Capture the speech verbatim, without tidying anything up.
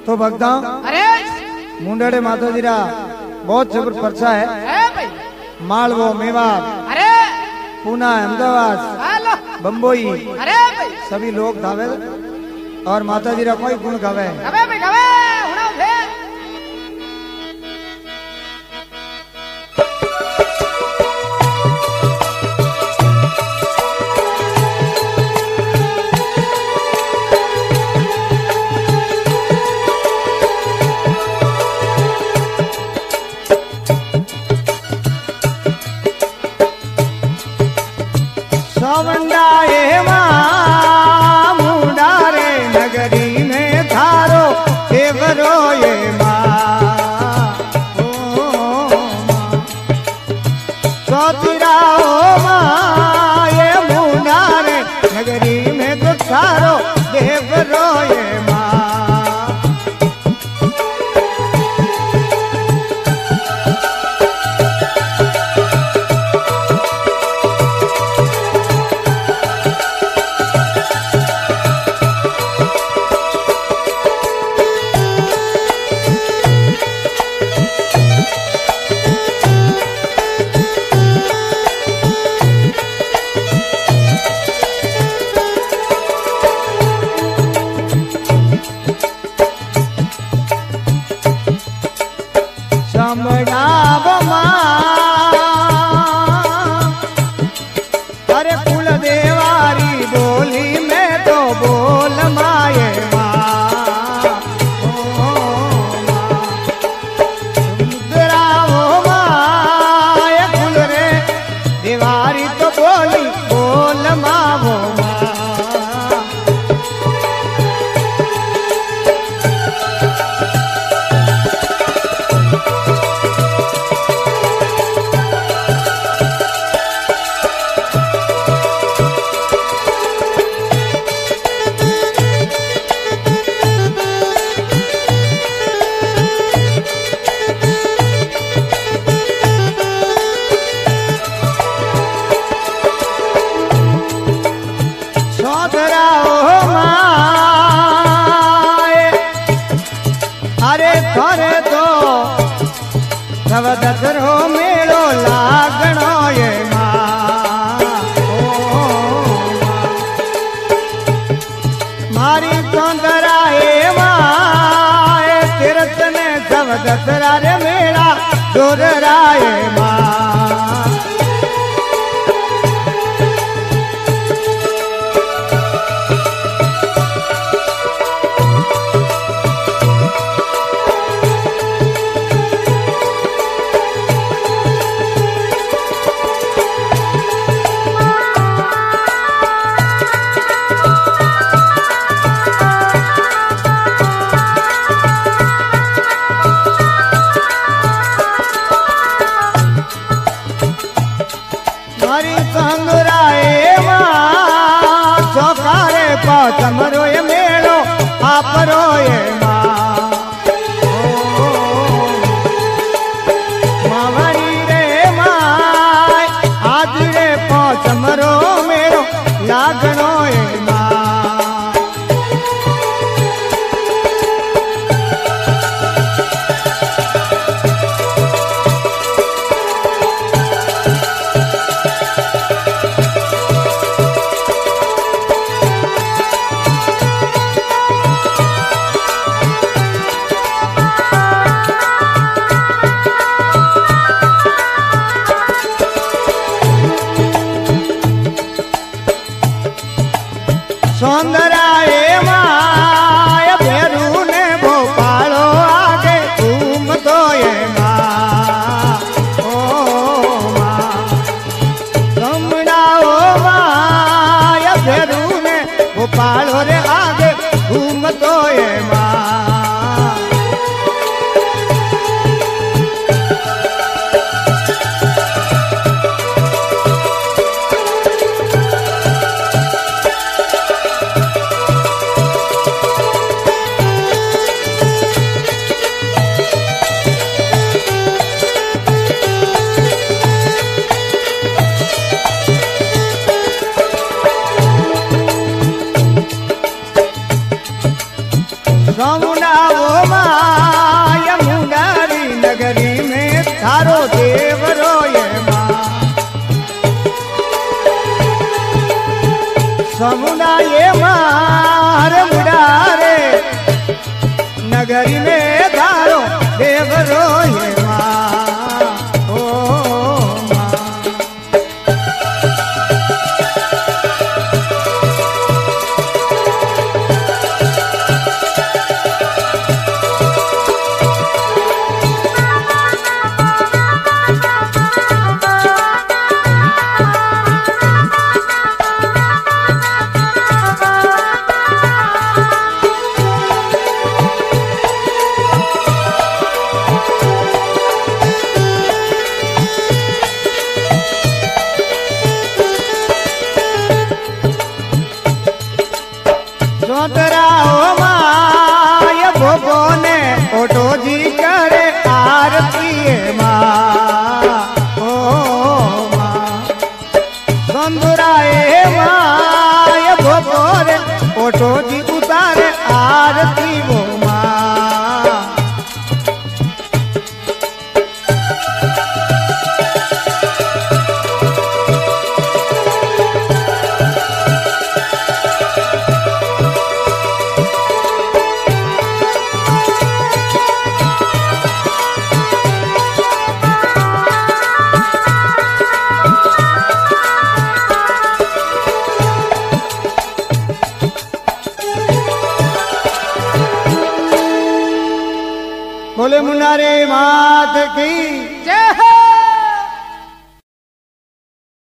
तो भक्ता अरे मुंडेड़े माता जी रा बहुत जबर पर्चा है, है भाई। मालवो मेवाड़ अरे पूना अहमदाबाद हेलो बम्बई अरे भाई सभी लोग धावे और माता जी रा कोई गुण गावे। गवे भाई गवे उड़ाओ थे। सवंडाए मां मुंडारे नगरी में थारो देवरो ये मां ओ सोतिराओ मां ये मुंडारे नगरी में तो थारो देवरो ये मां। समझाव मां अरे कुल देवारी बोली में तो बोल माए मां समुद्राओ मां ये कुल रे देवारी तो बोली बोल मावो मां। अरे थोरे तो तव दसरो मेलो लागणो ये मां मारी चौंदरा ए मां तीरथ ने तव दसरा रे मेला जोररा ये मां। मारी संगराए मां सोकारे पाचमरो ये मेलो आपरो ये मां मावरी रे मां आज रे पाचमरो मेरो लागणो ये मां। सौंदराए माय भेरू ने भोपालो आगे घूम तो ये मां ओ मां समझाओ माय भेरू ने भोपालो रे आगे घूम तो ये मां। समुना वो माय मुंडारी नगरी में थारो देवरो ये माँ समुना ये मार मुंडारे नगरी में थारो देवरो ये माँ ओ माँ सोतराओ माय भोपो ने ओटो जी करे आरती माँ ओ माँ संदुराए माय भोपो रे ओटो जी उतारे आरती वो माँ बोले मुन्नारे मात की